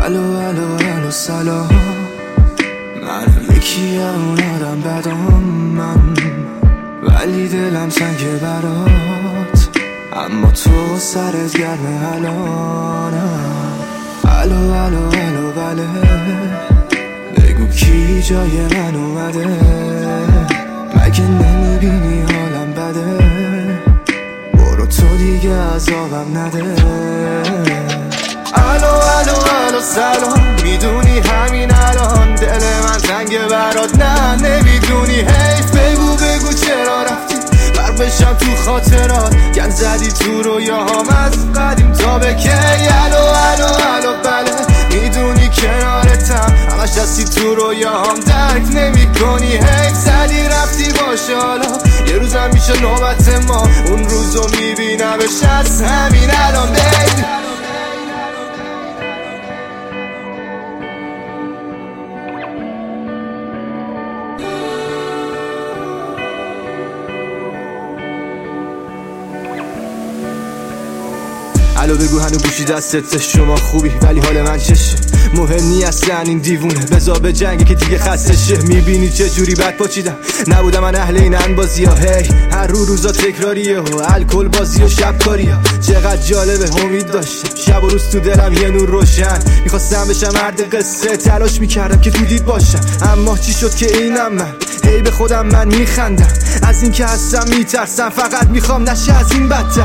الو سلام، من یکی اون آدم بدم من، ولی دلم سنگه برات، اما تو سرت گرمه الانم. الو بله، بگو کی جای من اومده، مگه نمیبینی حالم بده، برو تو دیگه عذابم نده. الو سلام، میدونی همین الان دل من تنگه برات، نه نمیدونی حیف، بگو چرا رفتی، برق بشم تو خاطرات، گند زدی تو رویاهام از قدیم تا به کی. الو بله، میدونی کنارتم، همش هستی تو رویاهام، درک نمی کنی، حیف زدی رفتی باشه، حالا یه روزم میشه نوبت ما، اون روزو میبینمش از همین الان بیبی. الو بگو هنو گوشی دستت، شما خوبی ولی حال من چشه، مهم نی اصلا این دیوونه، بذار به جنگه که دیگه خسته شه. میبینی چه جوری بد پاچیدم، نبودم من اهل این انبازی ها، هی هر روزا تکراریه و الکل بازی و شب کاریه، چقدر جالبه امید داشتم، شب و روز تو دلم یه نور روشن، میخواستم بشم مرد قصه، تلاش میکردم که تو دید باشم، اما چی شد که اینم من، هی به خودم من میخندم، از این که هستم میترسم، فقط میخوام نشه از این بدتر.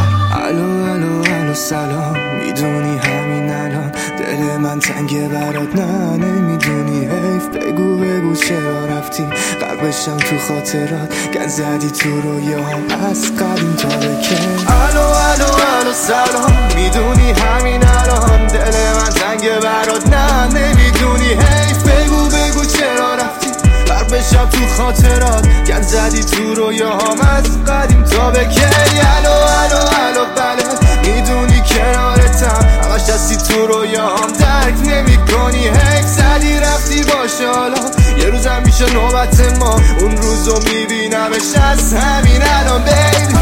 الو سلام، میدونی همین الان دل من تنگه برات، نه نمیدونی حیف، بگو چرا رفتی، غرق بشم تو خاطرات، گند زدی تو رویاهام از قدیم تا به کی. الو سلام، میدونی همین الان دل من تنگه برات، نه نمیدونی حیف، بگو چرا رفتی، غرق بشم تو خاطرات، گند زدی تو رویاهام از قدیم تا به کی. الو بله، میدونی کنارتم، همش هستی تو رویاهام، درک نمی کنی، حیف زدی رفتی باشه، حالا یه روزم میشه نوبت ما، اون روزو میبینمش از همین الان بیبی.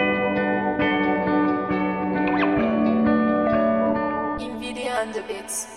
On the beats.